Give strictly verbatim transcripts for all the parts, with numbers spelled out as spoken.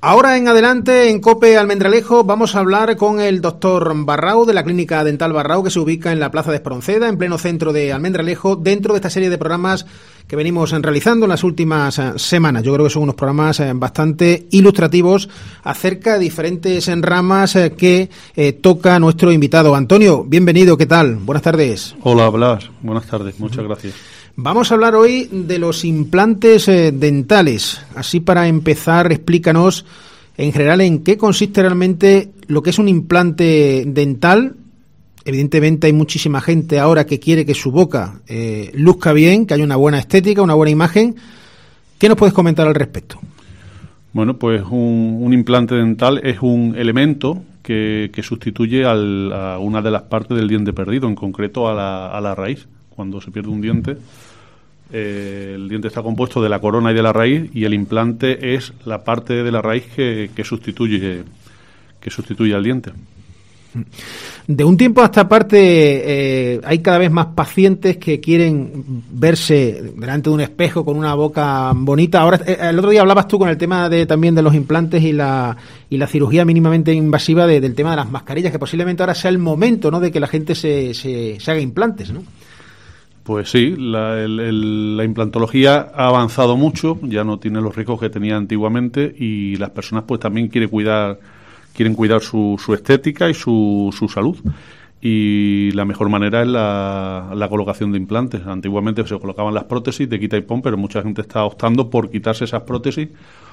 Ahora en adelante, en COPE Almendralejo, vamos a hablar con el doctor Barrau de la Clínica Dental Barrau, que se ubica en la Plaza de Espronceda, en pleno centro de Almendralejo, dentro de esta serie de programas que venimos realizando en las últimas semanas. Yo creo que son unos programas bastante ilustrativos acerca de diferentes ramas que eh, toca nuestro invitado. Antonio, bienvenido, ¿qué tal? Buenas tardes. Hola, Blas. Buenas tardes, muchas gracias. Vamos a hablar hoy de los implantes eh, dentales. Así, para empezar, explícanos en general en qué consiste realmente lo que es un implante dental. Evidentemente hay muchísima gente ahora que quiere que su boca eh, luzca bien, que haya una buena estética, una buena imagen. ¿Qué nos puedes comentar al respecto? Bueno, pues un, un implante dental es un elemento que, que sustituye al, a una de las partes del diente perdido, en concreto a la, a la raíz. Cuando se pierde un diente, eh, el diente está compuesto de la corona y de la raíz, y el implante es la parte de la raíz que, que sustituye que sustituye al diente. De un tiempo a esta parte eh, hay cada vez más pacientes que quieren verse delante de un espejo con una boca bonita. Ahora, eh, el otro día hablabas tú con el tema de también de los implantes y la y la cirugía mínimamente invasiva de, del tema de las mascarillas, que posiblemente ahora sea el momento, ¿no?, de que la gente se, se, se haga implantes, ¿no? Pues sí, la, el, el, la implantología ha avanzado mucho, ya no tiene los riesgos que tenía antiguamente, y las personas pues también quieren cuidar quieren cuidar su, su estética y su, su salud. Y la mejor manera es la, la colocación de implantes. Antiguamente se colocaban las prótesis de quita y pon, pero mucha gente está optando por quitarse esas prótesis,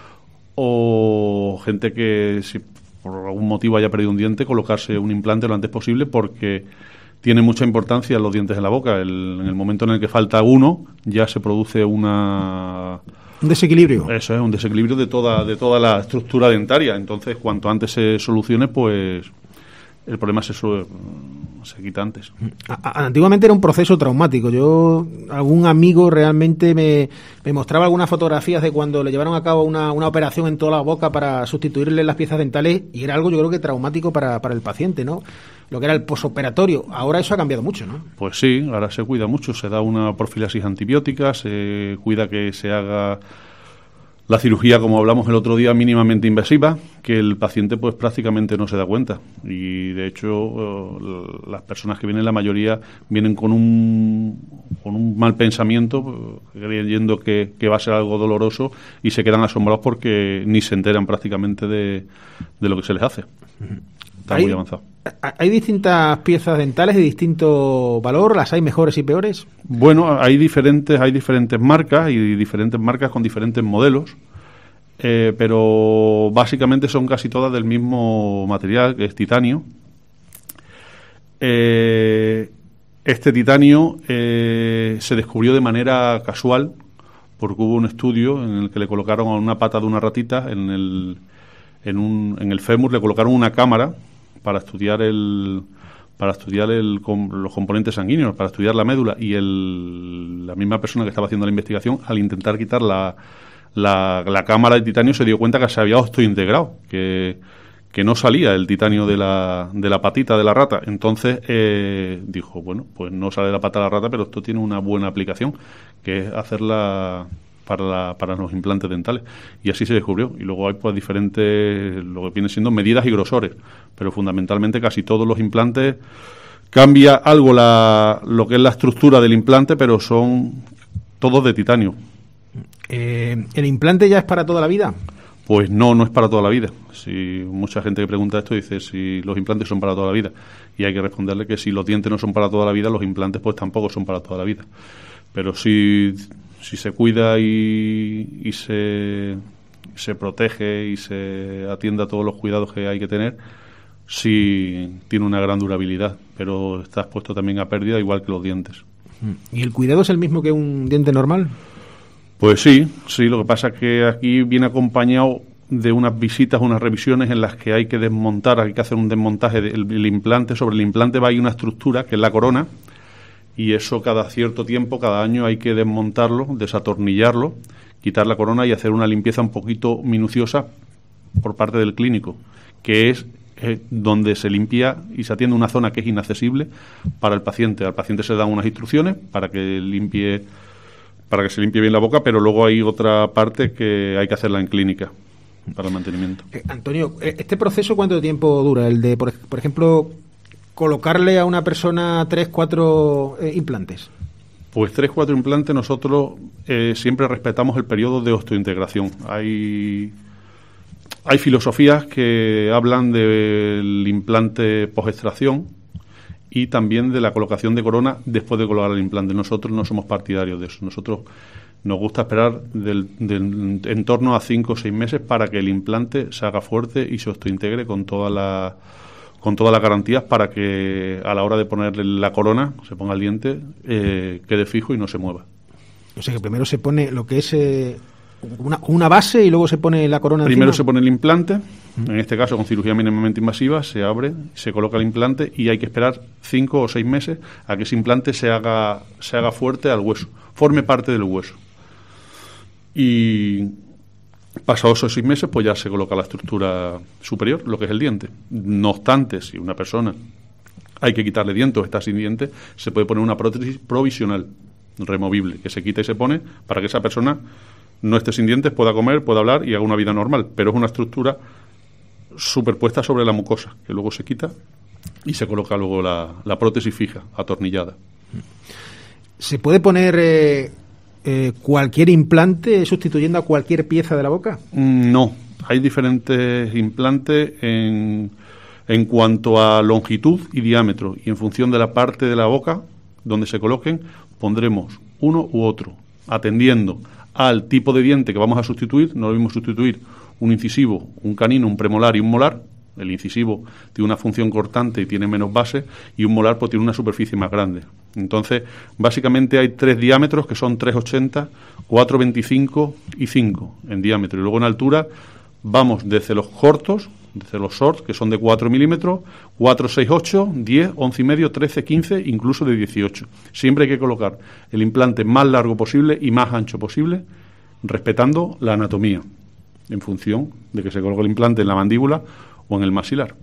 o gente que, si por algún motivo haya perdido un diente, colocarse un implante lo antes posible, porque tiene mucha importancia los dientes en la boca. El, en el momento en el que falta uno, ya se produce una... Un desequilibrio. Eso es, un desequilibrio de toda de toda la estructura dentaria. Entonces, cuanto antes se solucione, pues el problema se, se quita antes. A, antiguamente era un proceso traumático. Yo, algún amigo realmente me, me mostraba algunas fotografías de cuando le llevaron a cabo una, una operación en toda la boca para sustituirle las piezas dentales, y era algo, yo creo que traumático para, para el paciente, ¿no? Lo que era el posoperatorio. Ahora eso ha cambiado mucho, ¿no? Pues sí, ahora se cuida mucho, se da una profilaxis antibiótica, se cuida que se haga la cirugía, como hablamos el otro día, mínimamente invasiva, que el paciente pues prácticamente no se da cuenta. Y de hecho uh, las personas que vienen, la mayoría vienen con un con un mal pensamiento, uh, creyendo que, que va a ser algo doloroso, y se quedan asombrados porque ni se enteran prácticamente de, de lo que se les hace. Está ¿Hay, muy avanzado. ¿Hay distintas piezas dentales de distinto valor? ¿Las hay mejores y peores? Bueno, hay diferentes hay diferentes marcas y diferentes marcas con diferentes modelos, eh, pero básicamente son casi todas del mismo material, que es titanio. Eh, este titanio eh, se descubrió de manera casual, porque hubo un estudio en el que le colocaron a una pata de una ratita en el en un en el fémur, le colocaron una cámara para estudiar el para estudiar el, los componentes sanguíneos, para estudiar la médula, y el, la misma persona que estaba haciendo la investigación, al intentar quitar la, la, la cámara de titanio, se dio cuenta que se había osteointegrado, que, que no salía el titanio de la, de la patita de la rata. Entonces eh, dijo, bueno, pues no sale la pata de la rata, pero esto tiene una buena aplicación, que es hacerla para la, para los implantes dentales, y así se descubrió. Y luego hay pues diferentes, lo que viene siendo medidas y grosores, pero fundamentalmente casi todos los implantes cambia algo la, lo que es la estructura del implante, pero son todos de titanio. Eh, ¿El implante ya es para toda la vida? Pues no, no es para toda la vida. Si mucha gente que pregunta esto dice si los implantes son para toda la vida, y hay que responderle que si los dientes no son para toda la vida, los implantes pues tampoco son para toda la vida. Pero si si se cuida y, y se, se protege y se atiende a todos los cuidados que hay que tener, sí tiene una gran durabilidad, pero está expuesto también a pérdida, igual que los dientes. ¿Y el cuidado es el mismo que un diente normal? Pues sí, sí, lo que pasa es que aquí viene acompañado de unas visitas, unas revisiones en las que hay que desmontar, hay que hacer un desmontaje del el implante. Sobre el implante va ahí una estructura que es la corona, y eso cada cierto tiempo, cada año, hay que desmontarlo, desatornillarlo, quitar la corona y hacer una limpieza un poquito minuciosa por parte del clínico, que es eh, donde se limpia y se atiende una zona que es inaccesible para el paciente. Al paciente se dan unas instrucciones para que limpie, para que se limpie bien la boca, pero luego hay otra parte que hay que hacerla en clínica. para el mantenimiento. Eh, Antonio, ¿este proceso cuánto tiempo dura? El de, por, por ejemplo, colocarle a una persona tres, cuatro eh, implantes. Pues tres, cuatro implantes nosotros eh, siempre respetamos el periodo de osteointegración. Hay, hay filosofías que hablan del implante post-extracción y también de la colocación de corona después de colocar el implante. Nosotros no somos partidarios de eso. Nosotros nos gusta esperar del, del, en torno a cinco o seis meses para que el implante se haga fuerte y se osteointegre con toda la... con todas las garantías para que a la hora de ponerle la corona, se ponga el diente, eh, quede fijo y no se mueva. O sea que primero se pone lo que es eh, una, una base y luego se pone la corona Primero encima. Se pone el implante, uh-huh. En este caso con cirugía mínimamente invasiva, se abre, se coloca el implante y hay que esperar cinco o seis meses a que ese implante se haga, se haga fuerte al hueso, forme parte del hueso. Y... pasados esos seis meses, pues ya se coloca la estructura superior, lo que es el diente. No obstante, si una persona hay que quitarle dientes o está sin dientes, se puede poner una prótesis provisional, removible, que se quita y se pone para que esa persona no esté sin dientes, pueda comer, pueda hablar y haga una vida normal. Pero es una estructura superpuesta sobre la mucosa, que luego se quita y se coloca luego la, la prótesis fija, atornillada. ¿Se puede poner... Eh... Eh, cualquier implante sustituyendo a cualquier pieza de la boca? No, hay diferentes implantes en, en cuanto a longitud y diámetro, y en función de la parte de la boca donde se coloquen pondremos uno u otro, atendiendo al tipo de diente que vamos a sustituir. No debemos sustituir un incisivo, un canino, un premolar y un molar. El incisivo tiene una función cortante y tiene menos base, y un molar pues tiene una superficie más grande. Entonces, básicamente hay tres diámetros que son tres ochenta, cuatro veinticinco y cinco en diámetro. Y luego en altura vamos desde los cortos, desde los shorts, que son de cuatro milímetros, cuatro, seis, ocho, diez, once y medio, trece, quince, incluso de dieciocho. Siempre hay que colocar el implante más largo posible y más ancho posible, respetando la anatomía, en función de que se coloque el implante en la mandíbula o en el maxilar.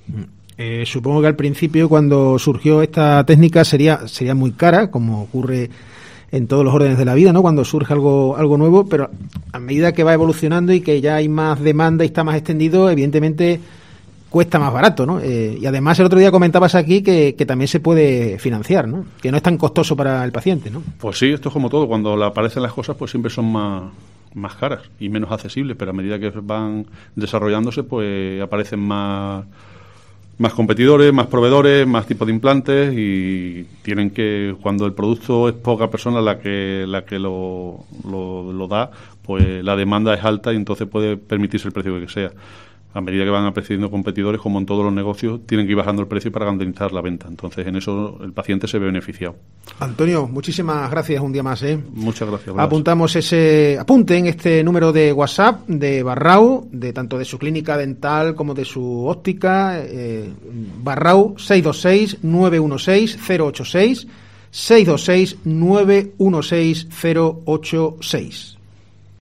Eh, supongo que al principio, cuando surgió esta técnica, sería sería muy cara, como ocurre en todos los órdenes de la vida, ¿no? Cuando surge algo algo nuevo, pero a medida que va evolucionando y que ya hay más demanda y está más extendido, evidentemente cuesta más barato, ¿no? Eh, y además el otro día comentabas aquí que, que también se puede financiar, ¿no? Que no es tan costoso para el paciente, ¿no? Pues sí, esto es como todo. Cuando aparecen las cosas, pues siempre son más más caras y menos accesibles, pero a medida que van desarrollándose, pues aparecen más más competidores, más proveedores, más tipos de implantes, y tienen que, cuando el producto es poca persona la que la que lo, lo, lo da, pues la demanda es alta y entonces puede permitirse el precio que sea. A medida que van apareciendo competidores, como en todos los negocios, tienen que ir bajando el precio para garantizar la venta. Entonces, en eso el paciente se ve beneficiado. Antonio, muchísimas gracias un día más, ¿eh? Muchas gracias. Blas. Apuntamos ese, apunten este número de WhatsApp de Barrau, de tanto de su clínica dental como de su óptica, eh, Barrau seis dos seis, nueve uno seis, cero ocho seis, seis dos seis, nueve uno seis, cero ocho seis.